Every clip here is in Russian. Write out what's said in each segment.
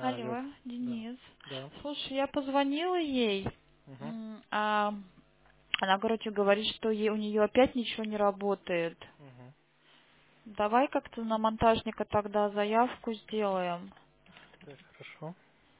Алло, Алло, да, Денис. да. Слушай, я позвонила ей, Угу, а она, короче, говорит, что у нее опять ничего не работает. угу. Давай как-то на монтажника тогда заявку сделаем. Так, хорошо.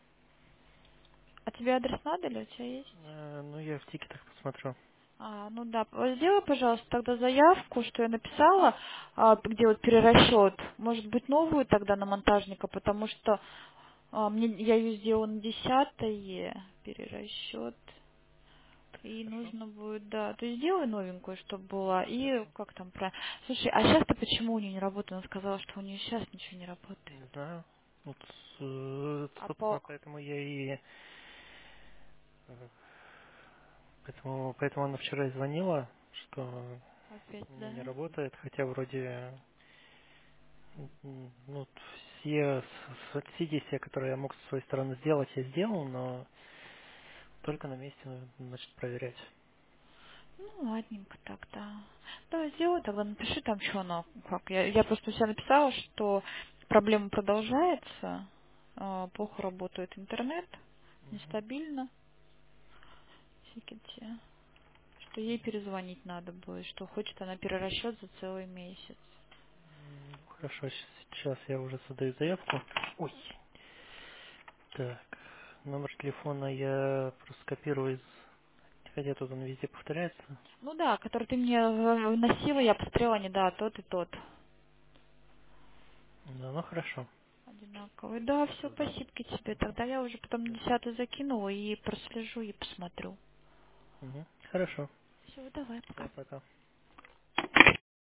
А тебе адрес надо или у тебя есть? Ну, я в тикетах посмотрю. Ну да, сделай, пожалуйста, тогда заявку, что я написала, где вот перерасчет. Может быть, новую тогда на монтажника, потому что я ее сделала на 10-е, перерасчет. И Хорошо. нужно будет, да. То есть сделай новенькую, чтобы была. И Хорошо. как там про... Слушай, а сейчас-то почему у нее не работает? Она сказала, что у нее сейчас ничего не работает. Не знаю. Вот, А собственно, поэтому я и... э, Поэтому она вчера и звонила, что Опять, у меня не да? работает, хотя вроде, ну, все действия, которые я мог со своей стороны сделать, я сделал, но только на месте, значит, проверять. Ну, ладненько тогда. Да, сделай тогда, напиши там, что она, как. Я просто у себя написала, что проблема продолжается, плохо работает интернет, Мгм. нестабильно, всякие те, что ей перезвонить надо будет, что хочет она перерасчет за целый месяц. Хорошо, сейчас я уже создаю заявку. Ой, так, номер телефона я просто копирую из... Хотя тут он везде повторяется. Ну да, который ты мне носила, я посмотрела, они, да, тот и тот. Да, ну хорошо. Одинаковый. Да, все, спасибо тебе. Тогда я уже потом на 10 закинула и прослежу и посмотрю. Мгм. Хорошо. Все, давай, пока. Все, пока.